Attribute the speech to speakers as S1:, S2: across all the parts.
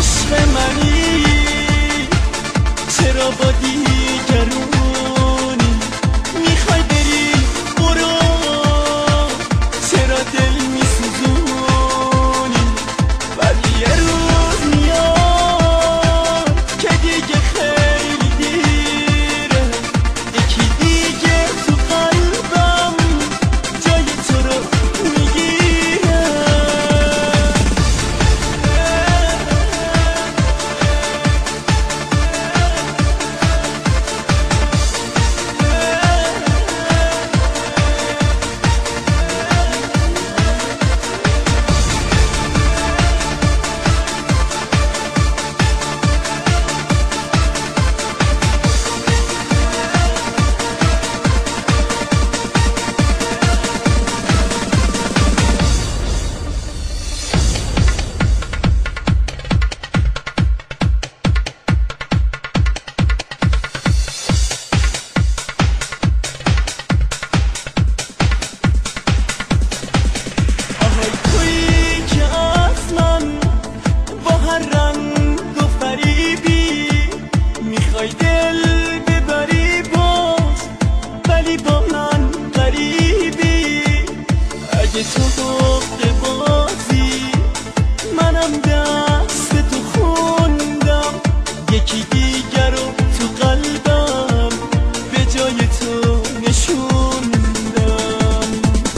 S1: عشق منی چرا با دیگرونی میخوای بری برو چرا دل میسوزونی ولی یه روز میاد که دیگه خیلی دیره یکی دیگه تو قلبم جای تو رو میگیره میخوای دل ببری باز ولی با من غریبی اگه تو حق بازی منم دست تو خوندم یکی دیگر رو تو قلبم به جای تو نشوندم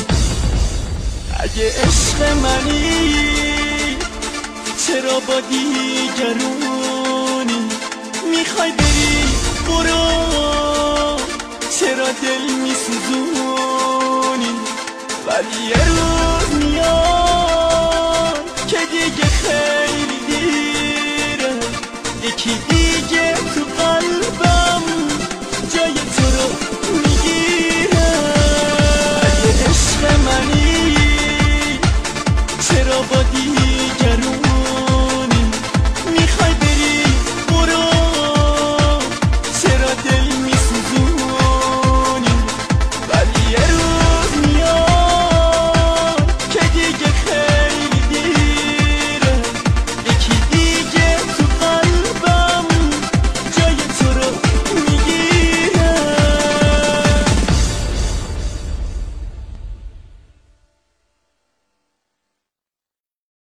S1: اگه عشق منی چرا با دیگرونی میخوای بری برو چرا دل میسوزونی ولی یه روز میاد که دیگه خیلی دیره یکی